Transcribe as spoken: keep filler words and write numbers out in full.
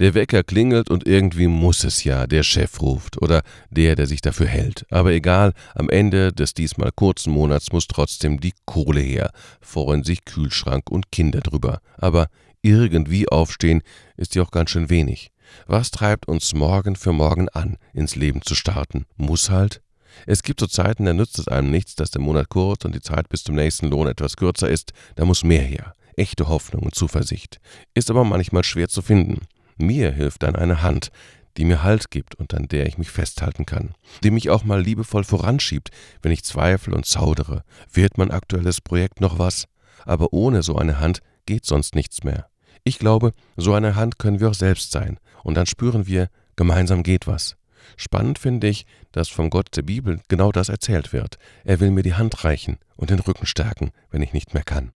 Der Wecker klingelt und irgendwie muss es ja der Chef ruft oder der, der sich dafür hält. Aber egal, am Ende des diesmal kurzen Monats muss trotzdem die Kohle her. Freuen sich Kühlschrank und Kinder drüber. Aber irgendwie aufstehen ist ja auch ganz schön wenig. Was treibt uns morgen für morgen an, ins Leben zu starten? Muss halt. Es gibt so Zeiten, da nützt es einem nichts, dass der Monat kurz und die Zeit bis zum nächsten Lohn etwas kürzer ist. Da muss mehr her. Echte Hoffnung und Zuversicht. Ist aber manchmal schwer zu finden. Mir hilft dann eine Hand, die mir Halt gibt und an der ich mich festhalten kann. Die mich auch mal liebevoll voranschiebt, wenn ich zweifle und zaudere. Wird mein aktuelles Projekt noch was? Aber ohne so eine Hand geht sonst nichts mehr. Ich glaube, so eine Hand können wir auch selbst sein. Und dann spüren wir, gemeinsam geht was. Spannend finde ich, dass vom Gott der Bibel genau das erzählt wird. Er will mir die Hand reichen und den Rücken stärken, wenn ich nicht mehr kann.